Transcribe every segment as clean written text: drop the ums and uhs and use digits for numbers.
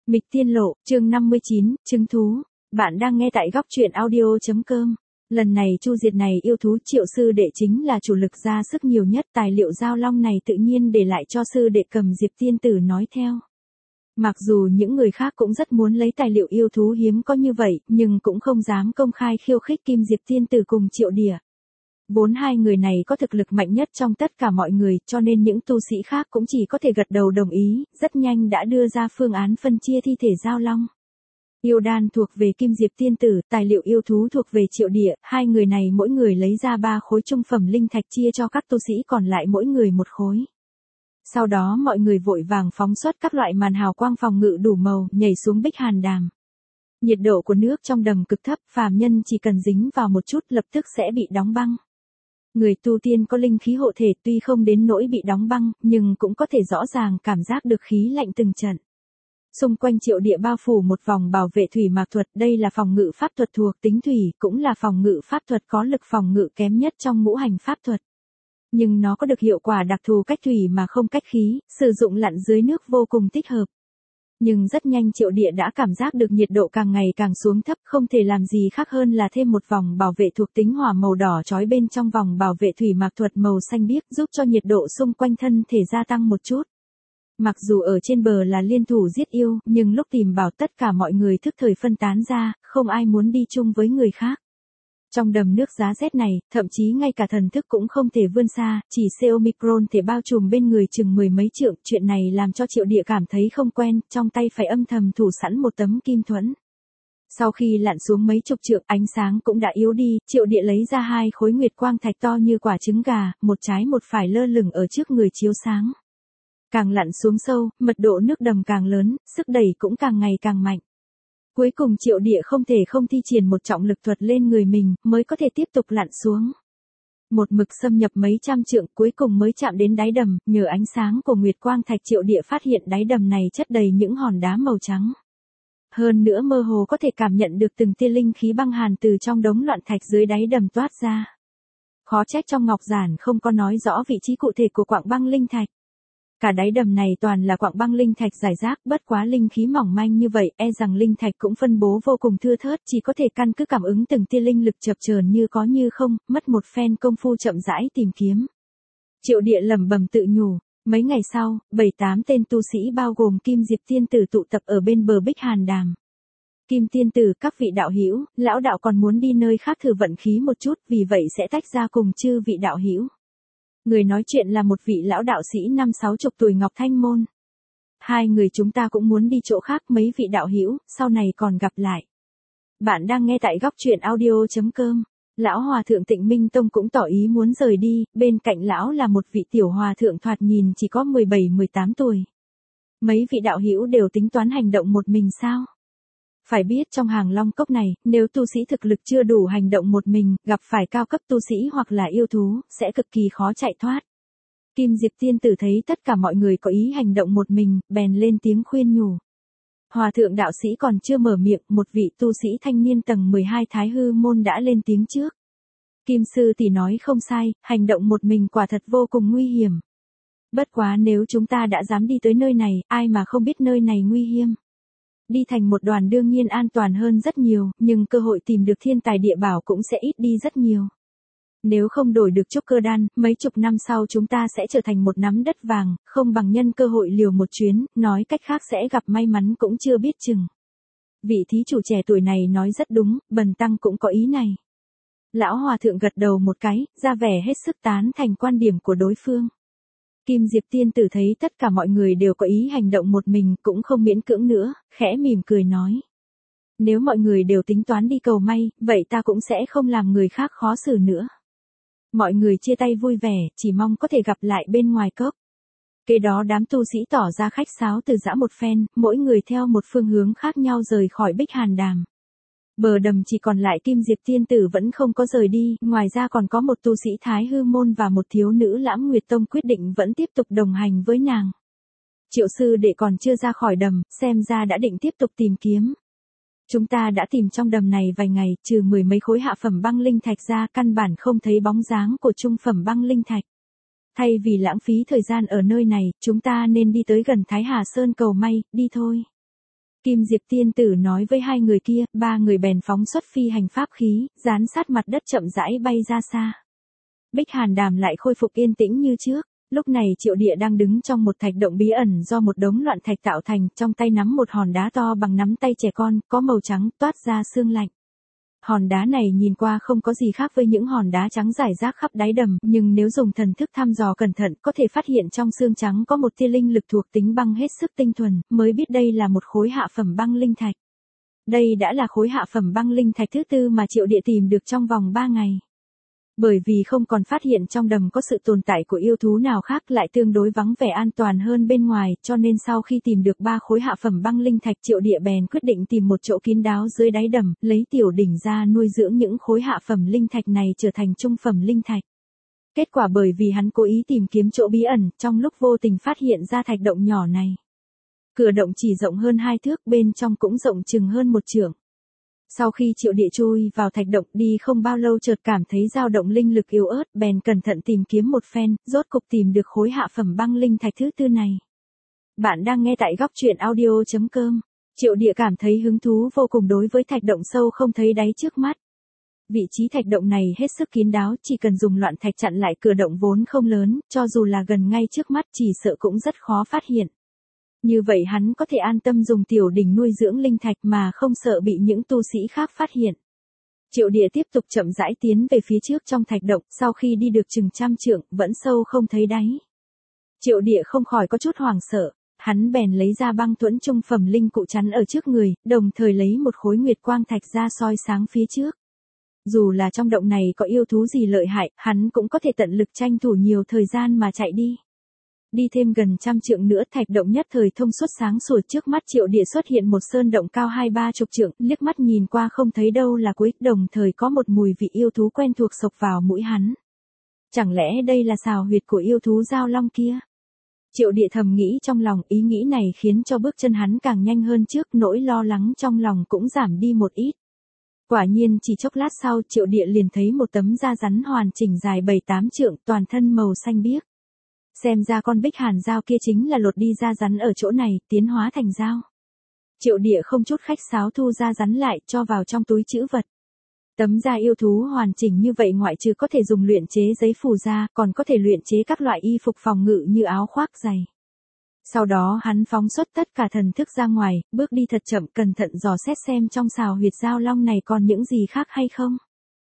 Mịch Tiên Lộ, chương 59, chứng thú. Bạn đang nghe tại góc truyện audio.com. Lần này chu diệt này yêu thú Triệu sư đệ chính là chủ lực ra sức nhiều nhất, tài liệu giao long này tự nhiên để lại cho sư đệ Cầm Diệp tiên tử nói theo. Mặc dù những người khác cũng rất muốn lấy tài liệu yêu thú hiếm có như vậy, nhưng cũng không dám công khai khiêu khích Kim Diệp tiên tử cùng Triệu Địa. Vốn hai người này có thực lực mạnh nhất trong tất cả mọi người, cho nên những tu sĩ khác cũng chỉ có thể gật đầu đồng ý, rất nhanh đã đưa ra phương án phân chia thi thể giao long. Yêu đan thuộc về Kim Diệp tiên tử, tài liệu yêu thú thuộc về Triệu Địa, hai người này mỗi người lấy ra 3 khối trung phẩm linh thạch chia cho các tu sĩ còn lại mỗi người 1 khối. Sau đó mọi người vội vàng phóng xuất các loại màn hào quang phòng ngự đủ màu, nhảy xuống Bích Hàn Đàm. Nhiệt độ của nước trong đầm cực thấp, phàm nhân chỉ cần dính vào một chút lập tức sẽ bị đóng băng. Người tu tiên có linh khí hộ thể tuy không đến nỗi bị đóng băng, nhưng cũng có thể rõ ràng cảm giác được khí lạnh từng trận. Xung quanh Triệu Địa bao phủ một vòng bảo vệ thủy mạc thuật, đây là phòng ngự pháp thuật thuộc tính thủy, cũng là phòng ngự pháp thuật có lực phòng ngự kém nhất trong ngũ hành pháp thuật. Nhưng nó có được hiệu quả đặc thù cách thủy mà không cách khí, sử dụng lặn dưới nước vô cùng thích hợp. Nhưng rất nhanh Triệu Địa đã cảm giác được nhiệt độ càng ngày càng xuống thấp, không thể làm gì khác hơn là thêm một vòng bảo vệ thuộc tính hỏa màu đỏ chói bên trong vòng bảo vệ thủy mạc thuật màu xanh biếc, giúp cho nhiệt độ xung quanh thân thể gia tăng một chút. Mặc dù ở trên bờ là liên thủ giết yêu, nhưng lúc tìm bảo tất cả mọi người thức thời phân tán ra, không ai muốn đi chung với người khác. Trong đầm nước giá rét này, thậm chí ngay cả thần thức cũng không thể vươn xa, chỉ Omicron thể bao trùm bên người chừng 10 mấy trượng, chuyện này làm cho Triệu Địa cảm thấy không quen, trong tay phải âm thầm thủ sẵn một tấm kim thuẫn. Sau khi lặn xuống mấy chục trượng, ánh sáng cũng đã yếu đi, Triệu Địa lấy ra 2 khối nguyệt quang thạch to như quả trứng gà, một trái một phải lơ lửng ở trước người chiếu sáng. Càng lặn xuống sâu, mật độ nước đầm càng lớn, sức đẩy cũng càng ngày càng mạnh. Cuối cùng Triệu Địa không thể không thi triển một trọng lực thuật lên người mình, mới có thể tiếp tục lặn xuống. Một mực xâm nhập mấy trăm trượng, cuối cùng mới chạm đến đáy đầm, nhờ ánh sáng của nguyệt quang thạch Triệu Địa phát hiện đáy đầm này chất đầy những hòn đá màu trắng. Hơn nữa mơ hồ có thể cảm nhận được từng tia linh khí băng hàn từ trong đống loạn thạch dưới đáy đầm toát ra. Khó trách trong ngọc giản không có nói rõ vị trí cụ thể của quặng băng linh thạch. Cả đáy đầm này toàn là quặng băng linh thạch rải rác, bất quá linh khí mỏng manh như vậy, e rằng linh thạch cũng phân bố vô cùng thưa thớt, chỉ có thể căn cứ cảm ứng từng tia linh lực chập chờn như có như không, mất một phen công phu chậm rãi tìm kiếm. Triệu Địa lẩm bẩm tự nhủ. Mấy ngày sau, 7-8 tên tu sĩ bao gồm Kim Diệp tiên tử tụ tập ở bên bờ Bích Hàn Đàm. Kim tiên tử, các vị đạo hữu, lão đạo còn muốn đi nơi khác thử vận khí một chút, vì vậy sẽ tách ra cùng chư vị đạo hữu. Người nói chuyện là một vị lão đạo sĩ 50-60 tuổi Ngọc Thanh Môn. Hai người chúng ta cũng muốn đi chỗ khác, mấy vị đạo hữu, sau này còn gặp lại. Bạn đang nghe tại góc truyện audio.com. Lão hòa thượng Tịnh Minh Tông cũng tỏ ý muốn rời đi, bên cạnh lão là một vị tiểu hòa thượng thoạt nhìn chỉ có 17-18 tuổi. Mấy vị đạo hữu đều tính toán hành động một mình sao? Phải biết trong hàng Long Cốc này, nếu tu sĩ thực lực chưa đủ hành động một mình, gặp phải cao cấp tu sĩ hoặc là yêu thú, sẽ cực kỳ khó chạy thoát. Kim Diệp tiên tử thấy tất cả mọi người có ý hành động một mình, bèn lên tiếng khuyên nhủ. Hòa thượng đạo sĩ còn chưa mở miệng, một vị tu sĩ thanh niên tầng 12 Thái Hư môn đã lên tiếng trước. Kim sư tỷ nói không sai, hành động một mình quả thật vô cùng nguy hiểm. Bất quá nếu chúng ta đã dám đi tới nơi này, ai mà không biết nơi này nguy hiểm. Đi thành một đoàn đương nhiên an toàn hơn rất nhiều, nhưng cơ hội tìm được thiên tài địa bảo cũng sẽ ít đi rất nhiều. Nếu không đổi được trúc cơ đan, mấy chục năm sau chúng ta sẽ trở thành một nắm đất vàng, không bằng nhân cơ hội liều một chuyến, nói cách khác sẽ gặp may mắn cũng chưa biết chừng. Vị thí chủ trẻ tuổi này nói rất đúng, bần tăng cũng có ý này. Lão hòa thượng gật đầu một cái, ra vẻ hết sức tán thành quan điểm của đối phương. Kim Diệp tiên tử thấy tất cả mọi người đều có ý hành động một mình, cũng không miễn cưỡng nữa, khẽ mỉm cười nói. Nếu mọi người đều tính toán đi cầu may, vậy ta cũng sẽ không làm người khác khó xử nữa. Mọi người chia tay vui vẻ, chỉ mong có thể gặp lại bên ngoài cốc. Kế đó đám tu sĩ tỏ ra khách sáo từ giã một phen, mỗi người theo một phương hướng khác nhau rời khỏi Bích Hàn Đàm. Bờ đầm chỉ còn lại Kim Diệp tiên tử vẫn không có rời đi, ngoài ra còn có một tu sĩ Thái Hư môn và một thiếu nữ Lãm Nguyệt Tông quyết định vẫn tiếp tục đồng hành với nàng. Triệu sư đệ còn chưa ra khỏi đầm, xem ra đã định tiếp tục tìm kiếm. Chúng ta đã tìm trong đầm này vài ngày, trừ 10 mấy khối hạ phẩm băng linh thạch ra, căn bản không thấy bóng dáng của trung phẩm băng linh thạch. Thay vì lãng phí thời gian ở nơi này, chúng ta nên đi tới gần Thái Hà Sơn cầu may, đi thôi. Kim Diệp tiên tử nói với hai người kia, ba người bèn phóng xuất phi hành pháp khí, dán sát mặt đất chậm rãi bay ra xa. Bích Hàn Đàm lại khôi phục yên tĩnh như trước. Lúc này Triệu Địa đang đứng trong một thạch động bí ẩn do một đống loạn thạch tạo thành, trong tay nắm một hòn đá to bằng nắm tay trẻ con, có màu trắng, toát ra sương lạnh. Hòn đá này nhìn qua không có gì khác với những hòn đá trắng rải rác khắp đáy đầm, nhưng nếu dùng thần thức thăm dò cẩn thận, có thể phát hiện trong xương trắng có một tia linh lực thuộc tính băng hết sức tinh thuần, mới biết đây là một khối hạ phẩm băng linh thạch. Đây đã là khối hạ phẩm băng linh thạch thứ tư mà Triệu Địa tìm được trong vòng 3 ngày. Bởi vì không còn phát hiện trong đầm có sự tồn tại của yêu thú nào khác, lại tương đối vắng vẻ an toàn hơn bên ngoài, cho nên sau khi tìm được 3 khối hạ phẩm băng linh thạch, Triệu Địa bèn quyết định tìm một chỗ kín đáo dưới đáy đầm, lấy tiểu đỉnh ra nuôi dưỡng những khối hạ phẩm linh thạch này trở thành trung phẩm linh thạch. Kết quả bởi vì hắn cố ý tìm kiếm chỗ bí ẩn, trong lúc vô tình phát hiện ra thạch động nhỏ này. Cửa động chỉ rộng hơn 2 thước, bên trong cũng rộng chừng hơn 1 trượng. Sau khi Triệu Địa chui vào thạch động, đi không bao lâu chợt cảm thấy dao động linh lực yếu ớt, bèn cẩn thận tìm kiếm một phen, rốt cục tìm được khối hạ phẩm băng linh thạch thứ tư này. Bạn đang nghe tại góc truyện audio.com. Triệu Địa cảm thấy hứng thú vô cùng đối với thạch động sâu không thấy đáy trước mắt. Vị trí thạch động này hết sức kín đáo, chỉ cần dùng loạn thạch chặn lại, cửa động vốn không lớn, cho dù là gần ngay trước mắt chỉ sợ cũng rất khó phát hiện. Như vậy hắn có thể an tâm dùng tiểu đỉnh nuôi dưỡng linh thạch mà không sợ bị những tu sĩ khác phát hiện. Triệu Địa tiếp tục chậm rãi tiến về phía trước trong thạch động, sau khi đi được chừng 100 trượng, vẫn sâu không thấy đáy. Triệu Địa không khỏi có chút hoảng sợ, hắn bèn lấy ra băng thuẫn trung phẩm linh cụ chắn ở trước người, đồng thời lấy một khối nguyệt quang thạch ra soi sáng phía trước. Dù là trong động này có yêu thú gì lợi hại, hắn cũng có thể tận lực tranh thủ nhiều thời gian mà chạy đi. Đi thêm gần 100 trượng nữa, thạch động nhất thời thông suốt sáng sủa, trước mắt Triệu Địa xuất hiện một sơn động cao 20-30 trượng, liếc mắt nhìn qua không thấy đâu là cuối, đồng thời có một mùi vị yêu thú quen thuộc xộc vào mũi hắn. Chẳng lẽ đây là sào huyệt của yêu thú giao long kia? Triệu Địa thầm nghĩ trong lòng, ý nghĩ này khiến cho bước chân hắn càng nhanh hơn trước, nỗi lo lắng trong lòng cũng giảm đi một ít. Quả nhiên chỉ chốc lát sau, Triệu Địa liền thấy một tấm da rắn hoàn chỉnh dài 7-8 trượng, toàn thân màu xanh biếc. Xem ra con Bích Hàn dao kia chính là lột đi da rắn ở chỗ này, tiến hóa thành dao. Triệu Địa không chút khách sáo thu da rắn lại, cho vào trong túi trữ vật. Tấm da yêu thú hoàn chỉnh như vậy ngoại trừ có thể dùng luyện chế giấy phù da, còn có thể luyện chế các loại y phục phòng ngự như áo khoác giày. Sau đó hắn phóng xuất tất cả thần thức ra ngoài, bước đi thật chậm, cẩn thận dò xét xem trong sào huyệt giao long này còn những gì khác hay không.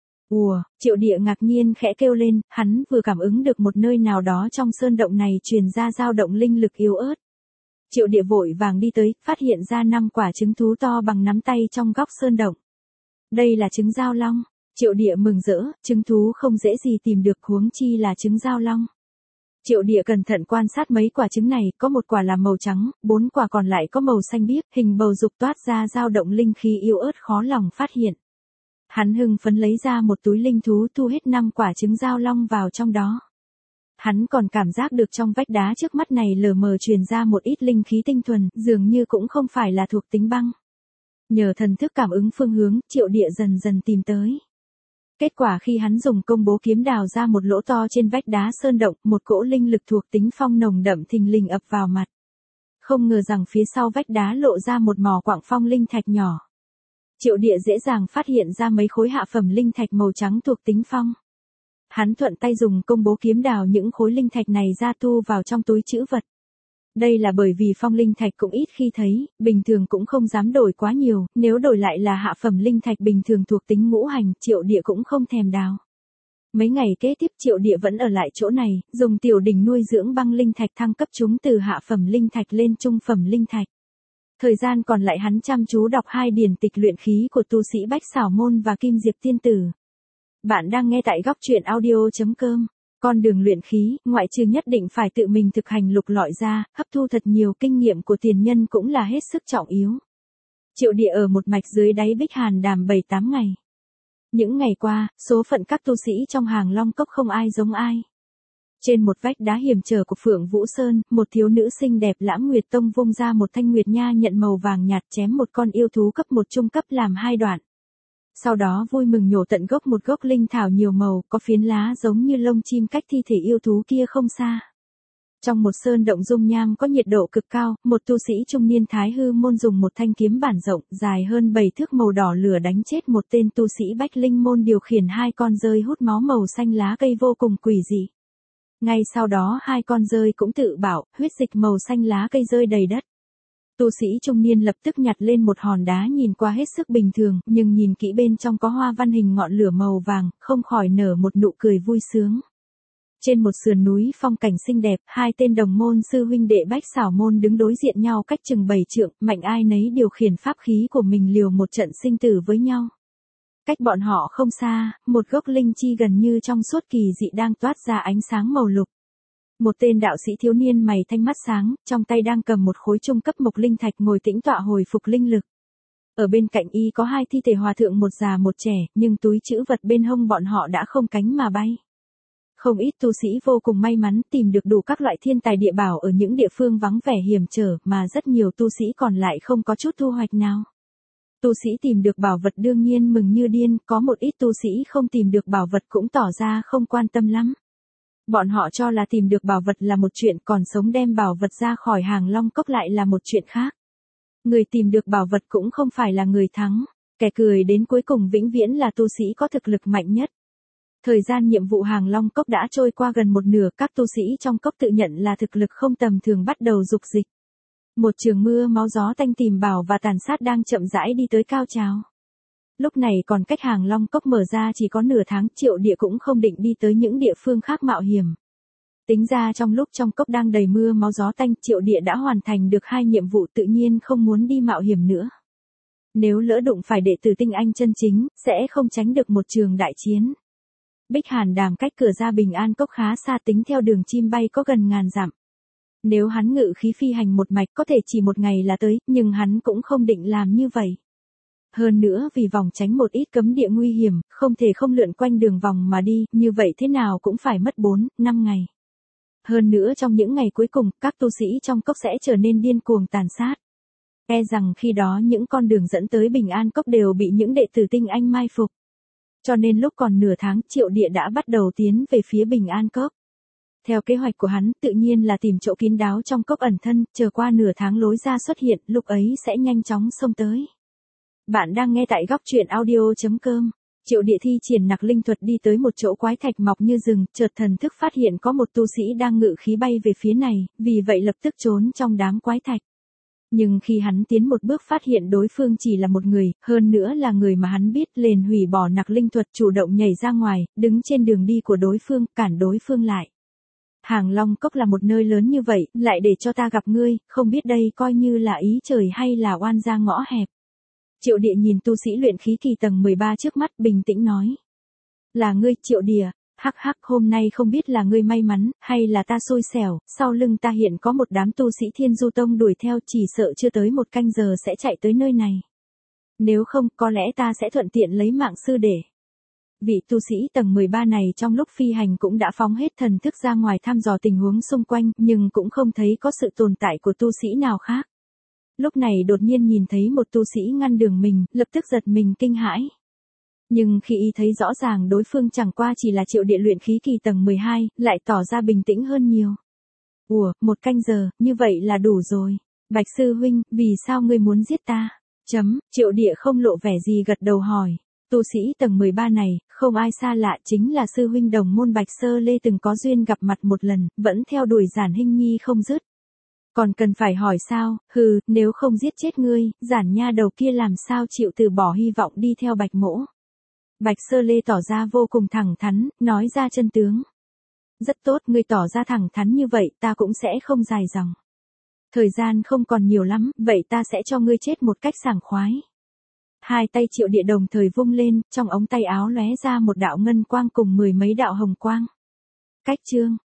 Ùa, Triệu Địa ngạc nhiên khẽ kêu lên, hắn vừa cảm ứng được một nơi nào đó trong sơn động này truyền ra dao động linh lực yếu ớt. Triệu Địa vội vàng đi tới, phát hiện ra 5 quả trứng thú to bằng nắm tay trong góc sơn động. Đây là trứng giao long. Triệu Địa mừng rỡ, trứng thú không dễ gì tìm được, huống chi là trứng giao long. Triệu Địa cẩn thận quan sát mấy quả trứng này, có một quả là màu trắng, 4 quả còn lại có màu xanh biếc, hình bầu dục toát ra dao động linh khí yếu ớt khó lòng phát hiện. Hắn hưng phấn lấy ra một túi linh thú, thu hết 5 quả trứng giao long vào trong đó. Hắn còn cảm giác được trong vách đá trước mắt này lờ mờ truyền ra một ít linh khí tinh thuần, dường như cũng không phải là thuộc tính băng. Nhờ thần thức cảm ứng phương hướng, Triệu Địa dần dần tìm tới. Kết quả khi hắn dùng công bố kiếm đào ra một lỗ to trên vách đá sơn động, một cỗ linh lực thuộc tính phong nồng đậm thình lình ập vào mặt. Không ngờ rằng phía sau vách đá lộ ra một mỏ quặng phong linh thạch nhỏ. Triệu Địa dễ dàng phát hiện ra mấy khối hạ phẩm linh thạch màu trắng thuộc tính phong. Hắn thuận tay dùng công bố kiếm đào những khối linh thạch này ra thu vào trong túi trữ vật. Đây là bởi vì phong linh thạch cũng ít khi thấy, bình thường cũng không dám đổi quá nhiều, nếu đổi lại là hạ phẩm linh thạch bình thường thuộc tính ngũ hành, Triệu Địa cũng không thèm đào. Mấy ngày kế tiếp Triệu Địa vẫn ở lại chỗ này, dùng tiểu đỉnh nuôi dưỡng băng linh thạch thăng cấp chúng từ hạ phẩm linh thạch lên trung phẩm linh thạch. Thời gian còn lại hắn chăm chú đọc 2 điển tịch luyện khí của tu sĩ Bách Xảo Môn và Kim Diệp Tiên Tử. Bạn đang nghe tại góc truyện audio.com. Con đường luyện khí, ngoại trừ nhất định phải tự mình thực hành lục lọi ra, hấp thu thật nhiều kinh nghiệm của tiền nhân cũng là hết sức trọng yếu. Triệu Địa ở một mạch dưới đáy Bích Hàn Đàm 7-8 ngày. Những ngày qua, số phận các tu sĩ trong Hàng Long Cốc không ai giống ai. Trên một vách đá hiểm trở của Phượng Vũ Sơn, một thiếu nữ xinh đẹp Lãm Nguyệt Tông vung ra một thanh nguyệt nha nhận màu vàng nhạt chém một con yêu thú cấp 1 trung cấp làm 2 đoạn. Sau đó vui mừng nhổ tận gốc một gốc linh thảo nhiều màu, có phiến lá giống như lông chim cách thi thể yêu thú kia không xa. Trong một sơn động dung nham có nhiệt độ cực cao, một tu sĩ trung niên Thái Hư môn dùng một thanh kiếm bản rộng, dài hơn 7 thước màu đỏ lửa đánh chết một tên tu sĩ Bách Linh môn điều khiển 2 con dơi hút máu màu xanh lá cây vô cùng quỷ dị. Ngay sau đó 2 con dơi cũng tự bảo, huyết dịch màu xanh lá cây rơi đầy đất. Tu sĩ trung niên lập tức nhặt lên một hòn đá nhìn qua hết sức bình thường, nhưng nhìn kỹ bên trong có hoa văn hình ngọn lửa màu vàng, không khỏi nở một nụ cười vui sướng. Trên một sườn núi phong cảnh xinh đẹp, 2 tên đồng môn sư huynh đệ Bách Xảo môn đứng đối diện nhau cách chừng 7 trượng, mạnh ai nấy điều khiển pháp khí của mình liều một trận sinh tử với nhau. Cách bọn họ không xa, một gốc linh chi gần như trong suốt kỳ dị đang toát ra ánh sáng màu lục. Một tên đạo sĩ thiếu niên mày thanh mắt sáng, trong tay đang cầm một khối trung cấp mộc linh thạch ngồi tĩnh tọa hồi phục linh lực. Ở bên cạnh y có 2 thi thể hòa thượng một già một trẻ, nhưng túi trữ vật bên hông bọn họ đã không cánh mà bay. Không ít tu sĩ vô cùng may mắn tìm được đủ các loại thiên tài địa bảo ở những địa phương vắng vẻ hiểm trở mà rất nhiều tu sĩ còn lại không có chút thu hoạch nào. Tu sĩ tìm được bảo vật đương nhiên mừng như điên, có một ít tu sĩ không tìm được bảo vật cũng tỏ ra không quan tâm lắm. Bọn họ cho là tìm được bảo vật là một chuyện, còn sống đem bảo vật ra khỏi Hàng Long Cốc lại là một chuyện khác. Người tìm được bảo vật cũng không phải là người thắng, kẻ cười đến cuối cùng vĩnh viễn là tu sĩ có thực lực mạnh nhất. Thời gian nhiệm vụ Hàng Long Cốc đã trôi qua gần một nửa, các tu sĩ trong cốc tự nhận là thực lực không tầm thường bắt đầu dục dịch. Một trường mưa máu gió tanh tìm bảo và tàn sát đang chậm rãi đi tới cao trào. Lúc này còn cách Hàng Long Cốc mở ra chỉ có nửa tháng, Triệu Địa cũng không định đi tới những địa phương khác mạo hiểm. Tính ra trong lúc trong cốc đang đầy mưa máu gió tanh, Triệu Địa đã hoàn thành được 2 nhiệm vụ, tự nhiên không muốn đi mạo hiểm nữa. Nếu lỡ đụng phải đệ tử tinh anh chân chính, sẽ không tránh được một trường đại chiến. Bích Hàn Đàm cách cửa ra Bình An Cốc khá xa, tính theo đường chim bay có gần ngàn dặm. Nếu hắn ngự khí phi hành một mạch có thể chỉ một ngày là tới, nhưng hắn cũng không định làm như vậy. Hơn nữa vì vòng tránh một ít cấm địa nguy hiểm, không thể không lượn quanh đường vòng mà đi, như vậy thế nào cũng phải mất 4-5 ngày. Hơn nữa trong những ngày cuối cùng, các tu sĩ trong cốc sẽ trở nên điên cuồng tàn sát. E rằng khi đó những con đường dẫn tới Bình An Cốc đều bị những đệ tử tinh anh mai phục. Cho nên lúc còn nửa tháng, Triệu Địa đã bắt đầu tiến về phía Bình An Cốc. Theo kế hoạch của hắn, tự nhiên là tìm chỗ kín đáo trong cốc ẩn thân, chờ qua nửa tháng lối ra xuất hiện, lúc ấy sẽ nhanh chóng xông tới. Bạn đang nghe tại góc truyện audio.com. Triệu Địa thi triển nặc linh thuật đi tới một chỗ quái thạch mọc như rừng, chợt thần thức phát hiện có một tu sĩ đang ngự khí bay về phía này, vì vậy lập tức trốn trong đám quái thạch. Nhưng khi hắn tiến một bước phát hiện đối phương chỉ là một người, hơn nữa là người mà hắn biết, liền hủy bỏ nặc linh thuật, chủ động nhảy ra ngoài, đứng trên đường đi của đối phương, cản đối phương lại. Hàng Long Cốc là một nơi lớn như vậy, lại để cho ta gặp ngươi, không biết đây coi như là ý trời hay là oan gia ngõ hẹp. Triệu Địa nhìn tu sĩ luyện khí kỳ tầng 13 trước mắt, bình tĩnh nói. Là ngươi, Triệu Địa, hắc hắc, hôm nay không biết là ngươi may mắn, hay là ta xui xẻo, sau lưng ta hiện có một đám tu sĩ Thiên Du Tông đuổi theo, chỉ sợ chưa tới 1 canh giờ sẽ chạy tới nơi này. Nếu không, có lẽ ta sẽ thuận tiện lấy mạng sư để. Vị tu sĩ tầng 13 này trong lúc phi hành cũng đã phóng hết thần thức ra ngoài thăm dò tình huống xung quanh, nhưng cũng không thấy có sự tồn tại của tu sĩ nào khác. Lúc này đột nhiên nhìn thấy một tu sĩ ngăn đường mình, lập tức giật mình kinh hãi. Nhưng khi y thấy rõ ràng đối phương chẳng qua chỉ là Triệu Địa luyện khí kỳ tầng 12, lại tỏ ra bình tĩnh hơn nhiều. Ủa, 1 canh giờ, như vậy là đủ rồi. Bạch sư huynh, vì sao ngươi muốn giết ta? Triệu Địa không lộ vẻ gì gật đầu hỏi. Tu sĩ tầng 13 này, không ai xa lạ, chính là sư huynh đồng môn Bạch Sơ Lê, từng có duyên gặp mặt một lần, vẫn theo đuổi Giản Hinh Nhi không dứt. Còn cần phải hỏi sao, nếu không giết chết ngươi, Giản nha đầu kia làm sao chịu từ bỏ hy vọng đi theo Bạch mỗ. Bạch Sơ Lê tỏ ra vô cùng thẳng thắn, nói ra chân tướng. Rất tốt, ngươi tỏ ra thẳng thắn như vậy, ta cũng sẽ không dài dòng. Thời gian không còn nhiều lắm, vậy ta sẽ cho ngươi chết một cách sảng khoái. 2 tay Triệu Địa đồng thời vung lên, trong ống tay áo lóe ra một đạo ngân quang cùng 10 mấy đạo hồng quang. Cách chương